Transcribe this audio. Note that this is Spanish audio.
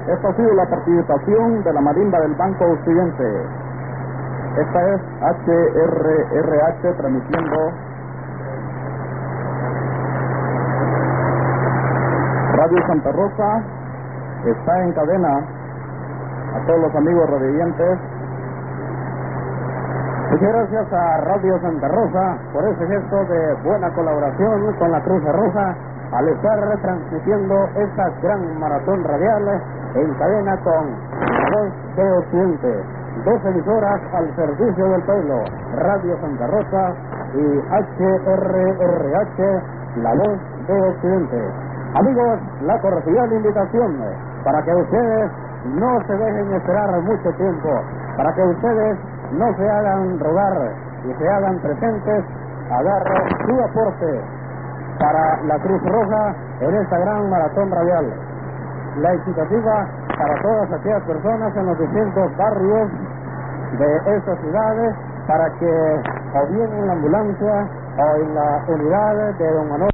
Esta ha sido la participación de la marimba del Banco Occidente. Esta es HRRH transmitiendo Radio Santa Rosa. Está en cadena a todos los amigos radioyentes. Muchas gracias a Radio Santa Rosa por ese gesto de buena colaboración con la Cruz Roja al estar retransmitiendo esta gran maratón radial en cadena con la Voz de Occidente. 2 emisoras al servicio del pueblo, Radio Santa Rosa y HRRH, la Voz de Occidente. Amigos, la cordial invitación para que ustedes no se dejen esperar mucho tiempo, para que ustedes no se hagan rogar y se hagan presentes a dar su aporte para la Cruz Roja en esta gran maratón radial. La excitativa para todas aquellas personas en los distintos barrios de estas ciudades, para que o bien en la ambulancia o en la unidad de don Manuel